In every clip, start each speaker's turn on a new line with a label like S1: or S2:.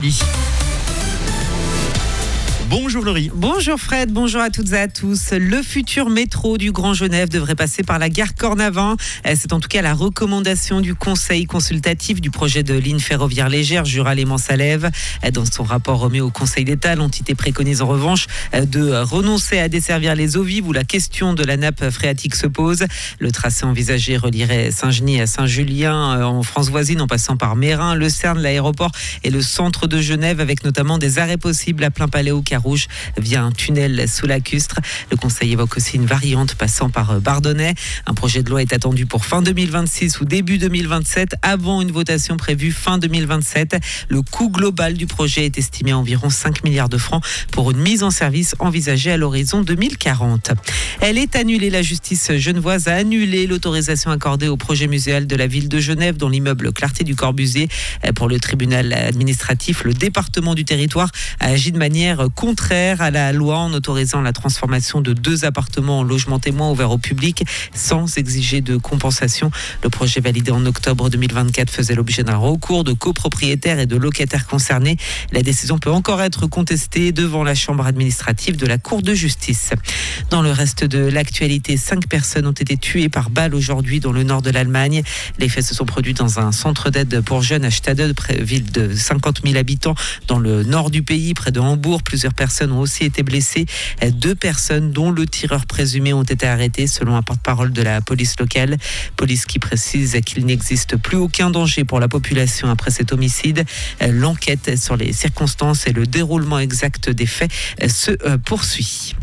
S1: Bonjour Laurie.
S2: Bonjour Fred, bonjour à toutes et à tous. Le futur métro du Grand Genève devrait passer par la gare Cornavin. C'est en tout cas la recommandation du Conseil consultatif du projet de ligne ferroviaire légère Jura-Léman-Salève. Dans son rapport remis au Conseil d'État, l'entité préconise en revanche de renoncer à desservir les eaux vives où la question de la nappe phréatique se pose. Le tracé envisagé relierait Saint-Genis à Saint-Julien en France voisine en passant par Mérin, Le Cern, l'aéroport et le centre de Genève avec notamment des arrêts possibles à plein palais au Rouge via un tunnel sous lacustre. Le Conseil évoque aussi une variante passant par Bardonnay. Un projet de loi est attendu pour fin 2026 ou début 2027 avant une votation prévue fin 2027. Le coût global du projet est estimé à environ 5 milliards de francs pour une mise en service envisagée à l'horizon 2040. Elle est annulée. La justice genevoise a annulé l'autorisation accordée au projet muséal de la ville de Genève dans l'immeuble Clarté du Corbusier. Pour le tribunal administratif, le département du territoire a agi de manière contraire à la loi en autorisant la transformation de 2 appartements en logements témoins ouverts au public sans exiger de compensation. Le projet validé en octobre 2024 faisait l'objet d'un recours de copropriétaires et de locataires concernés. La décision peut encore être contestée devant la chambre administrative de la Cour de justice. Dans le reste de l'actualité, 5 personnes ont été tuées par balle aujourd'hui dans le nord de l'Allemagne. Les faits se sont produits dans un centre d'aide pour jeunes à Stade, ville de 50 000 habitants dans le nord du pays, près de Hambourg. Plusieurs personnes ont aussi été blessées. 2 personnes, dont le tireur présumé, ont été arrêtées selon un porte-parole de la police locale. Police qui précise qu'il n'existe plus aucun danger pour la population après cet homicide. L'enquête sur les circonstances et le déroulement exact des faits se poursuit.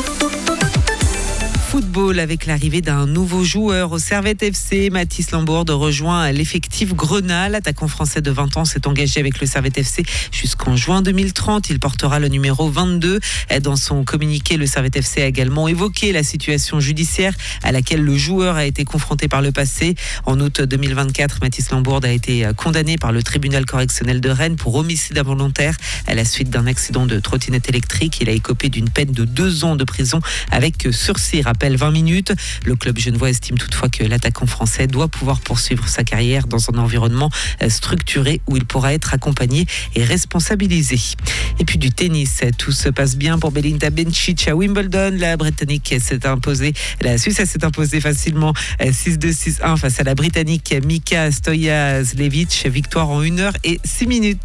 S2: Football avec l'arrivée d'un nouveau joueur au Servette FC. Mathis Lambourde rejoint l'effectif Grenat. L'attaquant français de 20 ans s'est engagé avec le Servette FC jusqu'en juin 2030. Il portera le numéro 22. Dans son communiqué, le Servette FC a également évoqué la situation judiciaire à laquelle le joueur a été confronté par le passé. En août 2024, Mathis Lambourde a été condamné par le tribunal correctionnel de Rennes pour homicide involontaire à la suite d'un accident de trottinette électrique. Il a écopé d'une peine de 2 ans de prison avec sursis. Rappelle 20 minutes. Le club genevois estime toutefois que l'attaquant français doit pouvoir poursuivre sa carrière dans un environnement structuré où il pourra être accompagné et responsabilisé. Et puis du tennis, tout se passe bien pour Belinda Bencic à Wimbledon. La Suisse s'est imposée facilement 6-2, 6-1 face à la Britannique Mika Stojadžević. Victoire en 1 heure et 6 minutes.